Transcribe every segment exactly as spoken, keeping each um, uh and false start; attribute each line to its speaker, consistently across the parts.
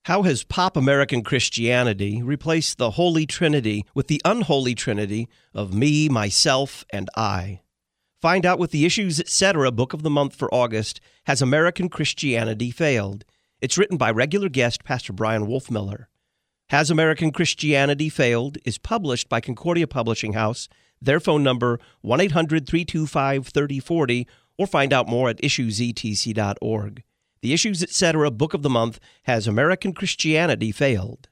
Speaker 1: How has pop American Christianity replaced the Holy Trinity with the unholy Trinity of me, myself, and I? Find out with the Issues Etc. Book of the Month for August, Has American Christianity Failed? It's written by regular guest Pastor Brian Wolfmiller. Has American Christianity Failed? Is published by Concordia Publishing House. Their phone number, one eight hundred, three two five, three oh four oh, or find out more at issues e t c dot org. The Issues Etc. Book of the Month, Has American Christianity Failed?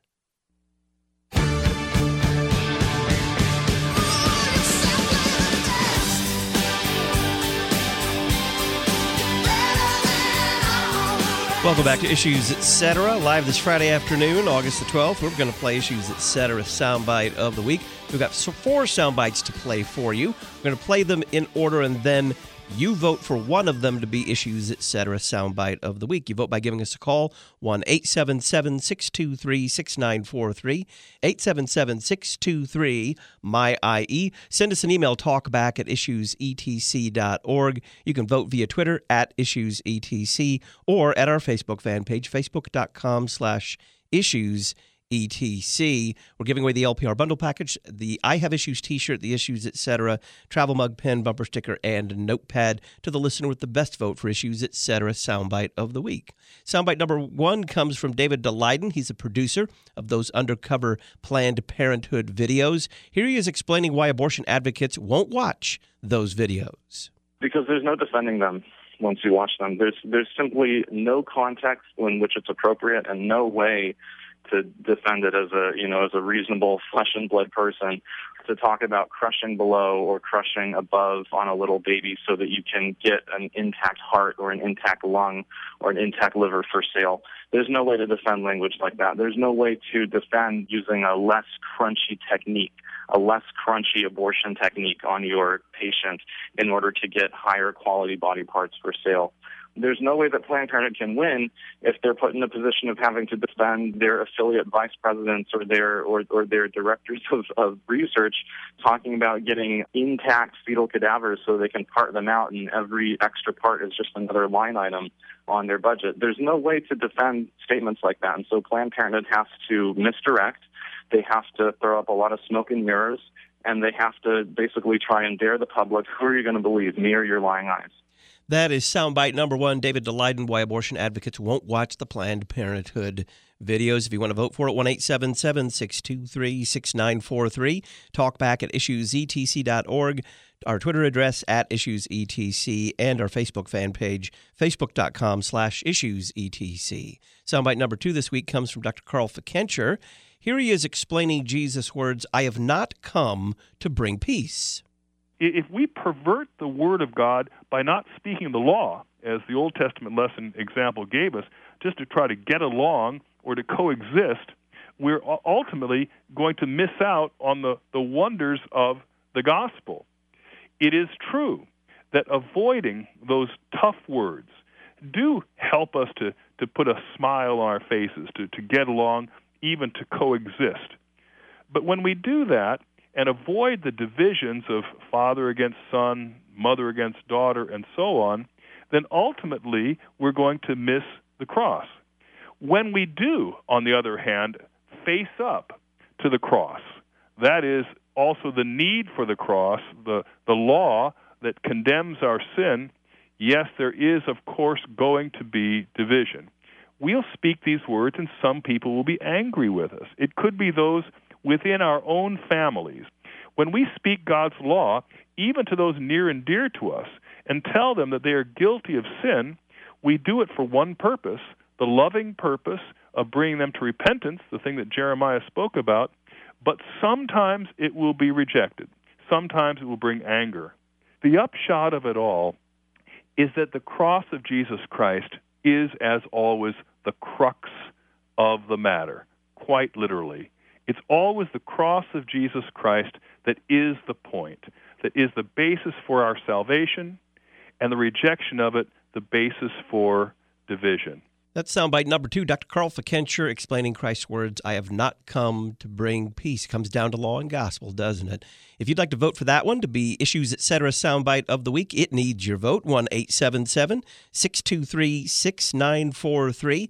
Speaker 1: Welcome back to Issues Etc. Live this Friday afternoon, August the twelfth. We're going to play Issues Etc. Soundbite of the Week. We've got four soundbites to play for you. We're going to play them in order, and then you vote for one of them to be Issues Etc. Soundbite of the Week. You vote by giving us a call, one eight seven seven, six two three, six nine four three, eight seven seven, six two three, M Y I E. Send us an email, talkback at issues e t c dot org. You can vote via Twitter at issues e t c or at our Facebook fan page, facebook.com slash issues E T C. We're giving away the L P R bundle package, the I Have Issues t-shirt, the Issues Etc. travel mug, pen, bumper sticker, and notepad to the listener with the best vote for Issues Etc. Soundbite of the Week. Soundbite number one comes from David Daleiden. He's a producer of those undercover Planned Parenthood videos. Here he is explaining why abortion advocates won't watch those videos.
Speaker 2: Because there's no defending them once you watch them. There's, there's simply no context in which it's appropriate and no way to defend it as a, you know, as a reasonable flesh and blood person, to talk about crushing below or crushing above on a little baby so that you can get an intact heart or an intact lung or an intact liver for sale. There's no way to defend language like that. There's no way to defend using a less crunchy technique, a less crunchy abortion technique on your patient in order to get higher quality body parts for sale. There's no way that Planned Parenthood can win if they're put in a position of having to defend their affiliate vice presidents or their or, or their directors of, of research talking about getting intact fetal cadavers so they can part them out and every extra part is just another line item on their budget. There's no way to defend statements like that, and so Planned Parenthood has to misdirect. They have to throw up a lot of smoke and mirrors, and they have to basically try and dare the public, who are you going to believe, me or your lying eyes?
Speaker 1: That is soundbite number one, David Daleiden, why abortion advocates won't watch the Planned Parenthood videos. If you want to vote for it, one eight seven seven, six two three, six nine four three. Talk back at issues e t c dot org. Our Twitter address at issues e t c, and our Facebook fan page, facebook.com slash issues etc. Soundbite number two this week comes from Doctor Carl Fickenscher. Here he is explaining Jesus' words, I have not come to bring peace.
Speaker 3: If we pervert the Word of God by not speaking the law, as the Old Testament lesson example gave us, just to try to get along or to coexist, we're ultimately going to miss out on the, the wonders of the gospel. It is true that avoiding those tough words do help us to, to put a smile on our faces, to, to get along, even to coexist. But when we do that, and avoid the divisions of father against son, mother against daughter, and so on, then ultimately we're going to miss the cross. When we do, on the other hand, face up to the cross, that is also the need for the cross, the, the law that condemns our sin, yes, there is, of course, going to be division. We'll speak these words, and some people will be angry with us. It could be those within our own families. When we speak God's law, even to those near and dear to us, and tell them that they are guilty of sin, we do it for one purpose, the loving purpose of bringing them to repentance, the thing that Jeremiah spoke about, but sometimes it will be rejected. Sometimes it will bring anger. The upshot of it all is that the cross of Jesus Christ is, as always, the crux of the matter, quite literally. It's always the cross of Jesus Christ that is the point, that is the basis for our salvation, and the rejection of it, the basis for division.
Speaker 1: That's soundbite number two. Doctor Carl Fickenscher explaining Christ's words, I have not come to bring peace. Comes down to law and gospel, doesn't it? If you'd like to vote for that one to be Issues Etc. Soundbite of the Week, it needs your vote. one eight seven seven, six two three, six nine four three.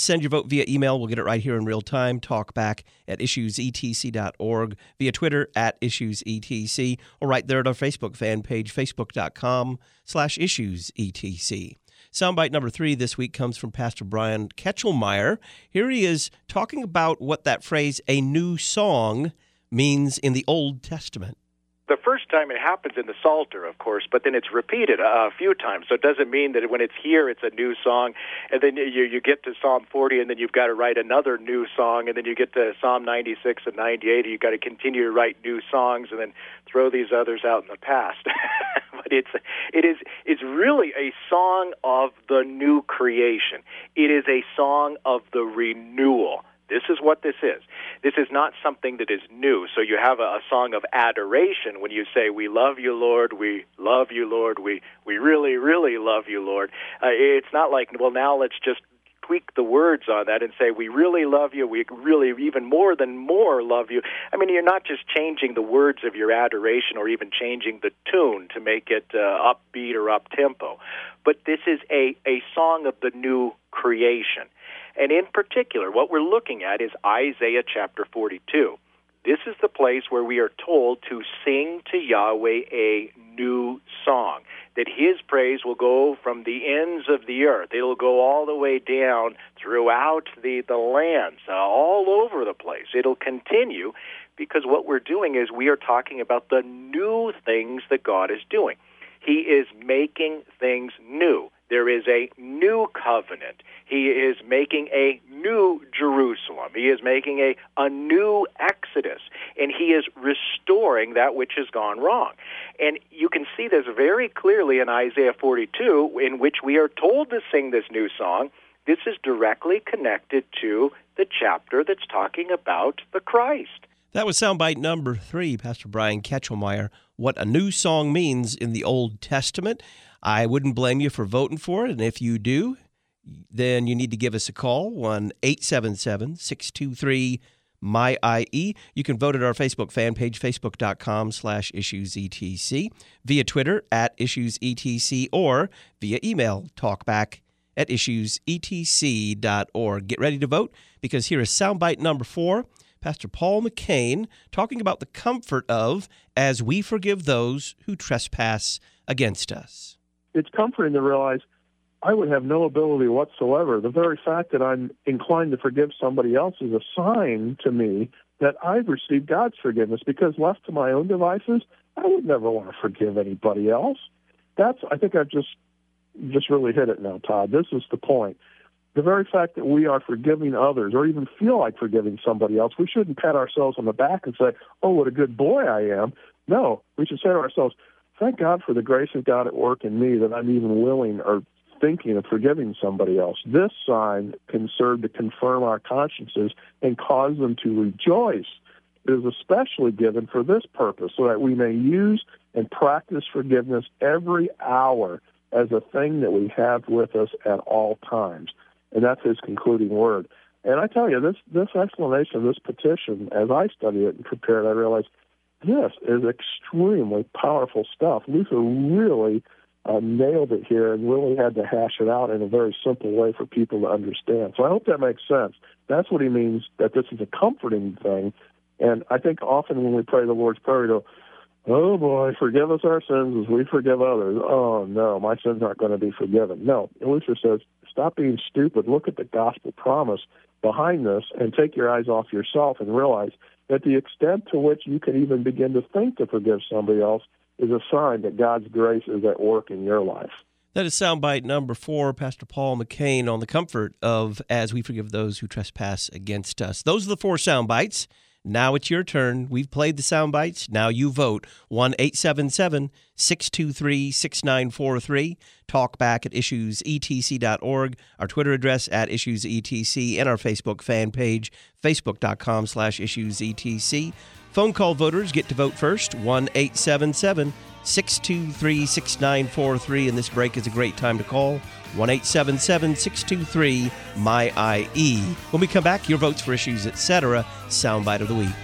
Speaker 1: Send your vote via email. We'll get it right here in real time. Talk back at issues e t c dot org, via Twitter at issues e t c, or right there at our Facebook fan page, facebook.com slash issues etc. Soundbite number three this week comes from Pastor Brian Ketchelmeyer. Here he is talking about what that phrase, a new song, means in the Old Testament.
Speaker 4: The first time it happens in the Psalter, of course, but then it's repeated a, a few times. So it doesn't mean that when it's here, it's a new song, and then you, you get to Psalm forty, and then you've got to write another new song, and then you get to Psalm ninety-six and ninety-eight, and you've got to continue to write new songs, and then throw these others out in the past. But it's it is it's really a song of the new creation. It is a song of the renewal. This is what this is. This is not something that is new. So you have a, a song of adoration when you say, we love you, Lord, we love you, Lord, we, we really, really love you, Lord. Uh, it's not like, well, now let's just tweak the words on that and say, we really love you, we really even more than more love you. I mean, you're not just changing the words of your adoration or even changing the tune to make it uh, upbeat or up-tempo. But this is a, a song of the new creation. And in particular, what we're looking at is Isaiah chapter forty-two. This is the place where we are told to sing to Yahweh a new song, that his praise will go from the ends of the earth. It'll go all the way down throughout the, the lands, uh, all over the place. It'll continue because what we're doing is we are talking about the new things that God is doing. He is making things new. There is a new covenant. He is making a new Jerusalem. He is making a, a new Exodus. And he is restoring that which has gone wrong. And you can see this very clearly in Isaiah forty-two, in which we are told to sing this new song. This is directly connected to the chapter that's talking about the Christ.
Speaker 1: That was soundbite number three, Pastor Brian Ketchelmeyer, what a new song means in the Old Testament. I wouldn't blame you for voting for it, and if you do, then you need to give us a call, one eight seven seven, six two three, M Y I E. You can vote at our Facebook fan page, facebook.com slash issuesetc, via Twitter at issuesetc, or via email, talkback at issuesetc dot org. Get ready to vote, because here is soundbite number four, Pastor Paul McCain talking about the comfort of as we forgive those who trespass against us.
Speaker 5: It's comforting to realize I would have no ability whatsoever. The very fact that I'm inclined to forgive somebody else is a sign to me that I've received God's forgiveness, because left to my own devices, I would never want to forgive anybody else. That's, I think I've just, just really hit it now, Todd. This is the point. The very fact that we are forgiving others or even feel like forgiving somebody else, we shouldn't pat ourselves on the back and say, oh, what a good boy I am. No, we should say to ourselves, thank God for the grace of God at work in me that I'm even willing or thinking of forgiving somebody else. This sign can serve to confirm our consciences and cause them to rejoice. It is especially given for this purpose, so that we may use and practice forgiveness every hour as a thing that we have with us at all times. And that's his concluding word. And I tell you, this, this explanation, this petition, as I studied it and prepared, I realized this is extremely powerful stuff. Luther really uh, nailed it here and really had to hash it out in a very simple way for people to understand. So I hope that makes sense. That's what he means, that this is a comforting thing. And I think often when we pray the Lord's Prayer, we go, oh boy, forgive us our sins as we forgive others. Oh no, my sins aren't going to be forgiven. No, Luther says, stop being stupid. Look at the gospel promise behind this and take your eyes off yourself and realize that the extent to which you can even begin to think to forgive somebody else is a sign that God's grace is at work in your life.
Speaker 1: That is soundbite number four, Pastor Paul McCain, on the comfort of as we forgive those who trespass against us. Those are the four soundbites. Now it's your turn. We've played the sound bites. Now you vote. one eight seven seven, six two three, six nine four three. Talk back at issues e t c dot org. Our Twitter address at issuesetc, and our Facebook fan page, facebook.com slash issuesetc. Phone call voters get to vote first. one eight seven seven, six two three, six nine four three. And this break is a great time to call. one eight seven seven, six two three, M Y I E. When we come back, your votes for Issues, et cetera. Soundbite of the week.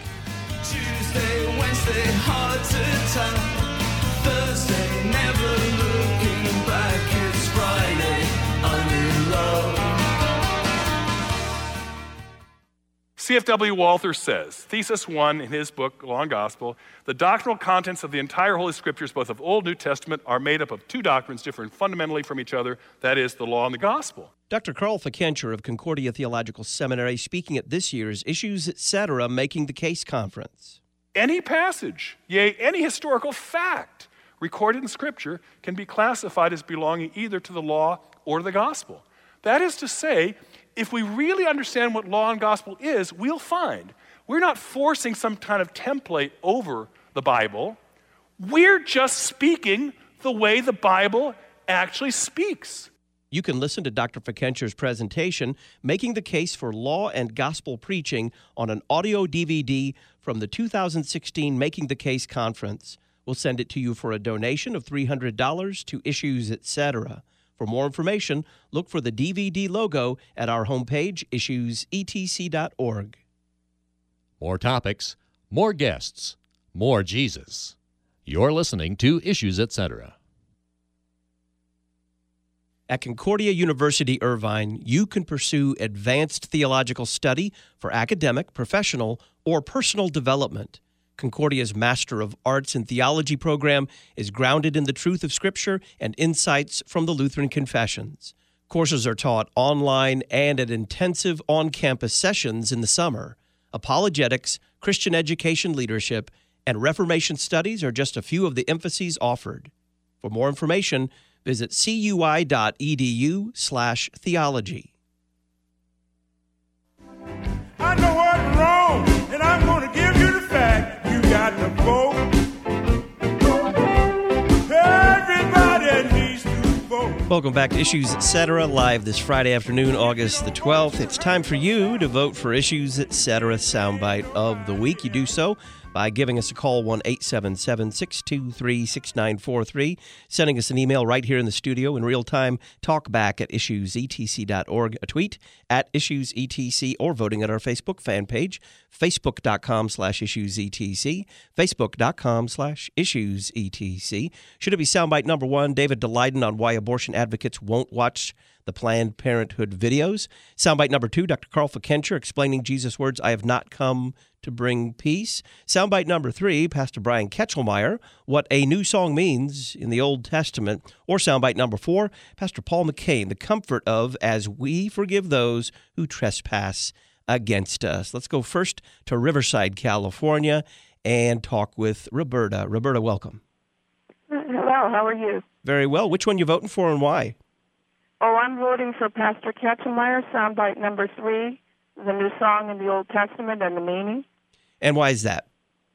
Speaker 6: Tuesday, Wednesday, hard to tell. Thursday, never looking back. It's Friday, I'm in love.
Speaker 7: C F W Walther says, Thesis one in his book, Law and Gospel, the doctrinal contents of the entire Holy Scriptures, both of Old and New Testament, are made up of two doctrines different fundamentally from each other, that is, the law and the gospel.
Speaker 1: Doctor Carl Fikencher of Concordia Theological Seminary speaking at this year's Issues Etc. Making the Case Conference.
Speaker 7: Any passage, yea, any historical fact recorded in Scripture can be classified as belonging either to the law or to the gospel. That is to say, if we really understand what law and gospel is, we'll find we're not forcing some kind of template over the Bible. We're just speaking the way the Bible actually speaks.
Speaker 1: You can listen to Doctor Fikencher's presentation, Making the Case for Law and Gospel Preaching, on an audio D V D from the two thousand sixteen Making the Case Conference. We'll send it to you for a donation of three hundred dollars to Issues Etc. For more information, look for the D V D logo at our homepage, issues e t c dot org.
Speaker 8: More topics, more guests, more Jesus. You're listening to Issues Etc.
Speaker 1: At Concordia University Irvine, you can pursue advanced theological study for academic, professional, or personal development. Concordia's Master of Arts in Theology program is grounded in the truth of Scripture and insights from the Lutheran Confessions. Courses are taught online and at intensive on-campus sessions in the summer. Apologetics, Christian education leadership, and Reformation studies are just a few of the emphases offered. For more information, visit cui.edu slash theology.
Speaker 6: I know what's wrong, and I'm going to give you the fact. You got to vote. Everybody needs to vote.
Speaker 1: Welcome back to Issues Etc. live this Friday afternoon, August the twelfth. It's time for you to vote for Issues Etc. soundbite of the week. You do so by giving us a call, one eight seven seven, six two three, six nine four three, sending us an email right here in the studio in real time, talk back at issues e t c dot org, a tweet at issues e t c, or voting at our Facebook fan page, facebook.com slash issuesetc, facebook.com slash issuesetc. Should it be soundbite number one, David Daleiden on why abortion advocates won't watch the Planned Parenthood videos. Soundbite number two, Doctor Carl Fikencher explaining Jesus' words, I have not come to bring peace. Soundbite number three, Pastor Brian Ketchelmeyer, what a new song means in the Old Testament. Or soundbite number four, Pastor Paul McCain, the comfort of as we forgive those who trespass against us. Let's go first to Riverside, California, and talk with Roberta. Roberta, welcome.
Speaker 9: Hello, how are you?
Speaker 1: Very well. Which one you voting for and why?
Speaker 9: Oh, I'm voting for Pastor Ketchelmeyer, soundbite number three, the new song in the Old Testament and the meaning.
Speaker 1: And why is that?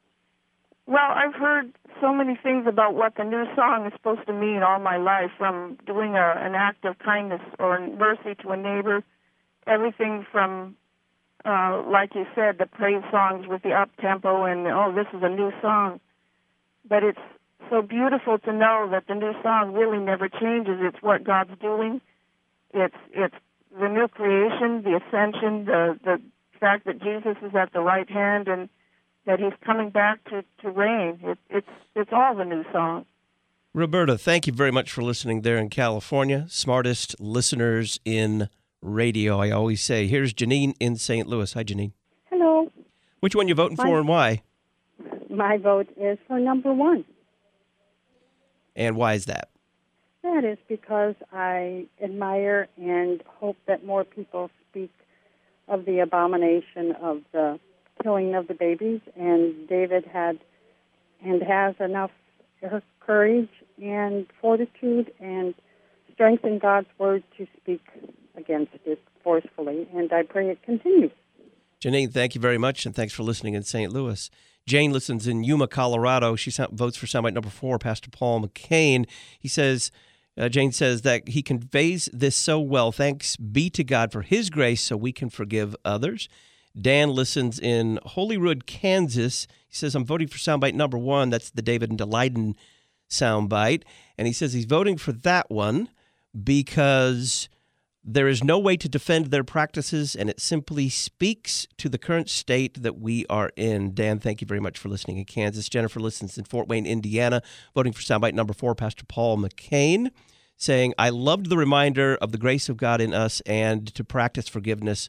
Speaker 9: Well, I've heard so many things about what the new song is supposed to mean all my life, from doing a, an act of kindness or mercy to a neighbor, everything from, uh, like you said, the praise songs with the up-tempo and, oh, this is a new song. But it's so beautiful to know that the new song really never changes. It's what God's doing. It's it's the new creation, the ascension, the, the fact that Jesus is at the right hand and that he's coming back to, to reign. It, it's it's all the new song.
Speaker 1: Roberta, thank you very much for listening there in California. Smartest listeners in radio, I always say. Here's Janine in Saint Louis. Hi, Janine.
Speaker 10: Hello.
Speaker 1: Which one you voting for
Speaker 10: my,
Speaker 1: and why?
Speaker 10: My vote is for number one.
Speaker 1: And why is that?
Speaker 10: That is because I admire and hope that more people speak of the abomination of the killing of the babies, and David had and has enough courage and fortitude and strength in God's word to speak against it forcefully, and I pray it continues.
Speaker 1: Janine, thank you very much, and thanks for listening in Saint Louis. Jane listens in Yuma, Colorado. She votes for soundbite number four, Pastor Paul McCain. He says, uh, Jane says that he conveys this so well. Thanks be to God for his grace so we can forgive others. Dan listens in Holyrood, Kansas. He says, I'm voting for soundbite number one. That's the David and Daleiden soundbite. And he says he's voting for that one because there is no way to defend their practices, and it simply speaks to the current state that we are in. Dan, thank you very much for listening in Kansas. Jennifer listens in Fort Wayne, Indiana, voting for soundbite number four, Pastor Paul McCain, saying, I loved the reminder of the grace of God in us and to practice forgiveness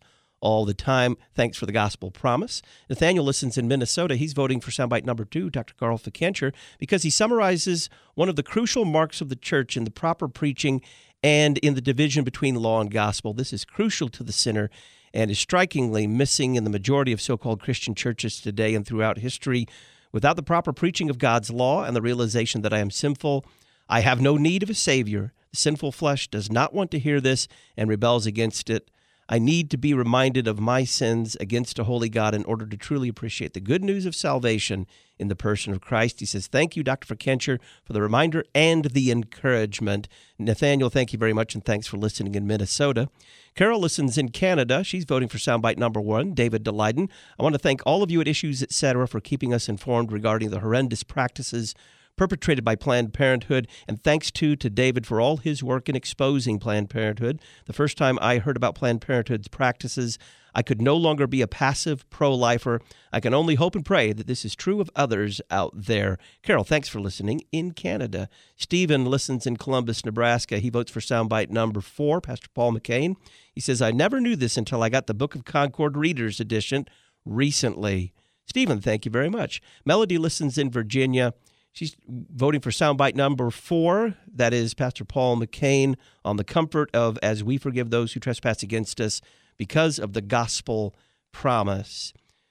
Speaker 1: all the time. Thanks for the gospel promise. Nathaniel listens in Minnesota. He's voting for soundbite number two, Doctor Carl Fikencher, because he summarizes one of the crucial marks of the church in the proper preaching and in the division between law and gospel. This is crucial to the sinner and is strikingly missing in the majority of so-called Christian churches today and throughout history. Without the proper preaching of God's law and the realization that I am sinful, I have no need of a Savior. The sinful flesh does not want to hear this and rebels against it. I need to be reminded of my sins against a holy God in order to truly appreciate the good news of salvation in the person of Christ. He says, thank you, Doctor Fikencher, for the reminder and the encouragement. Nathaniel, thank you very much, and thanks for listening in Minnesota. Carol listens in Canada. She's voting for soundbite number one, David DeLeyden. I want to thank all of you at Issues, et cetera, for keeping us informed regarding the horrendous practices perpetrated by Planned Parenthood, and thanks too to David for all his work in exposing Planned Parenthood. The first time I heard about Planned Parenthood's practices, I could no longer be a passive pro-lifer. I can only hope and pray that this is true of others out there. Carol, thanks for listening in Canada. Stephen listens in Columbus, Nebraska. He votes for soundbite number four, Pastor Paul McCain. He says, I never knew this until I got the Book of Concord Reader's Edition recently. Stephen, thank you very much. Melody listens in Virginia. She's voting for soundbite number four. That is Pastor Paul McCain on the comfort of as we forgive those who trespass against us because of the gospel promise.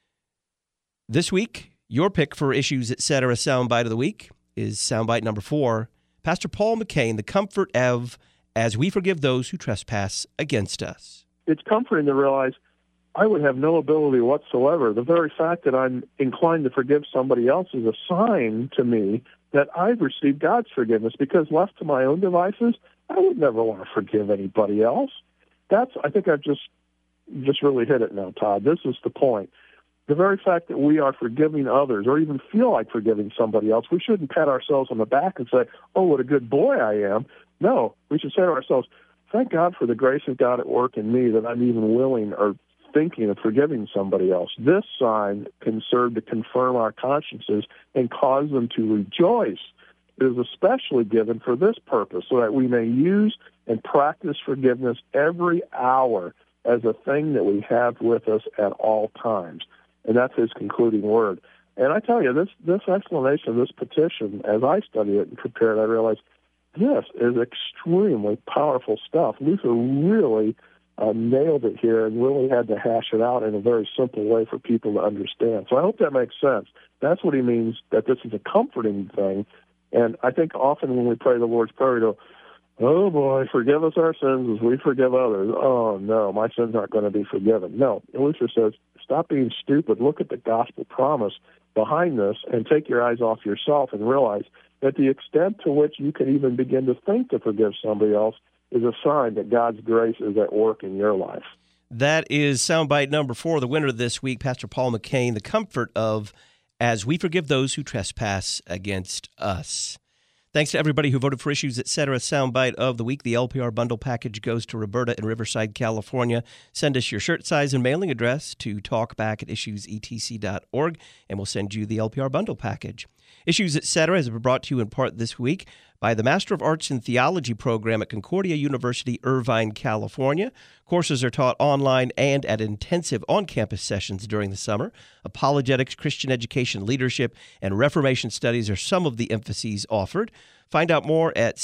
Speaker 1: This week, your pick for Issues, et cetera, soundbite of the week is soundbite number four. Pastor Paul McCain, the comfort of as we forgive those who trespass against us.
Speaker 5: It's comforting to realize I would have no ability whatsoever. The very fact that I'm inclined to forgive somebody else is a sign to me that I've received God's forgiveness, because left to my own devices, I would never want to forgive anybody else. That's, I think I've just just really hit it now, Todd. This is the point. The very fact that we are forgiving others or even feel like forgiving somebody else, we shouldn't pat ourselves on the back and say, oh, what a good boy I am. No, we should say to ourselves, thank God for the grace of God at work in me that I'm even willing or thinking of forgiving somebody else. This sign can serve to confirm our consciences and cause them to rejoice. It is especially given for this purpose, so that we may use and practice forgiveness every hour as a thing that we have with us at all times. And that's his concluding word. And I tell you, this, this explanation, this petition, as I study it and prepare it, I realize this is extremely powerful stuff. Luther really Uh, nailed it here and really had to hash it out in a very simple way for people to understand. So I hope that makes sense. That's what he means, that this is a comforting thing. And I think often when we pray the Lord's Prayer, we go, oh boy, forgive us our sins as we forgive others. Oh no, my sins aren't going to be forgiven. No, Luther says, stop being stupid. Look at the gospel promise behind this and take your eyes off yourself and realize that the extent to which you can even begin to think to forgive somebody else is a sign that God's grace is at work in your life.
Speaker 1: That is soundbite number four, the winner this week, Pastor Paul McCain, the comfort of as we forgive those who trespass against us. Thanks to everybody who voted for Issues, et cetera. Soundbite of the week. The L P R bundle package goes to Roberta in Riverside, California. Send us your shirt size and mailing address to talkback at issues e t c dot org, and we'll send you the L P R bundle package. Issues, et cetera has been brought to you in part this week by the Master of Arts in Theology program at Concordia University, Irvine, California. Courses are taught online and at intensive on-campus sessions during the summer. Apologetics, Christian education, leadership, and Reformation studies are some of the emphases offered. Find out more at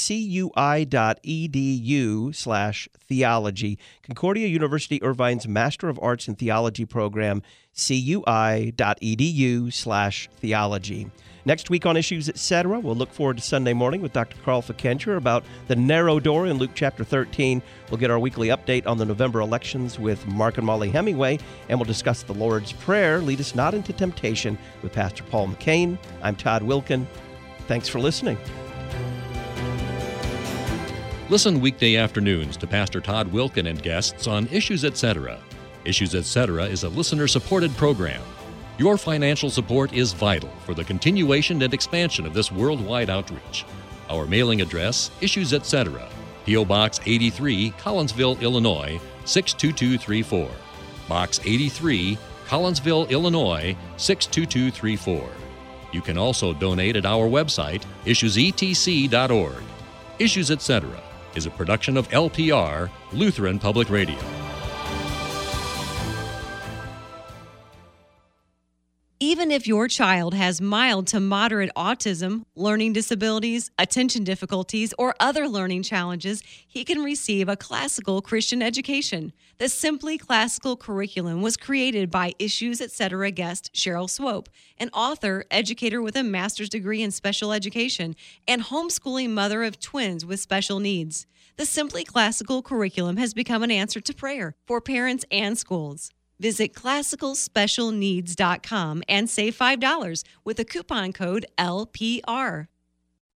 Speaker 1: cui.edu slash theology. Concordia University Irvine's Master of Arts in Theology program, cui.edu slash theology. Next week on Issues, et cetera, we'll look forward to Sunday morning with Doctor Carl Fikencher about the narrow door in Luke chapter thirteen. We'll get our weekly update on the November elections with Mark and Molly Hemingway, and we'll discuss the Lord's Prayer, Lead Us Not Into Temptation, with Pastor Paul McCain. I'm Todd Wilkin. Thanks for listening.
Speaker 8: Listen weekday afternoons to Pastor Todd Wilkin and guests on Issues, et cetera. Issues, et cetera is a listener-supported program. Your financial support is vital for the continuation and expansion of this worldwide outreach. Our mailing address, Issues, et cetera. P O. Box eighty-three, Collinsville, Illinois, six two two three four. Box eighty-three, Collinsville, Illinois, six two two three four. You can also donate at our website, issues e t c dot org. Issues, et cetera is a production of L P R, Lutheran Public Radio.
Speaker 11: Even if your child has mild to moderate autism, learning disabilities, attention difficulties, or other learning challenges, he can receive a classical Christian education. The Simply Classical curriculum was created by Issues Etc. guest Cheryl Swope, an author, educator with a master's degree in special education, and homeschooling mother of twins with special needs. The Simply Classical curriculum has become an answer to prayer for parents and schools. Visit classical special needs dot com and save five dollars with the coupon code L P R.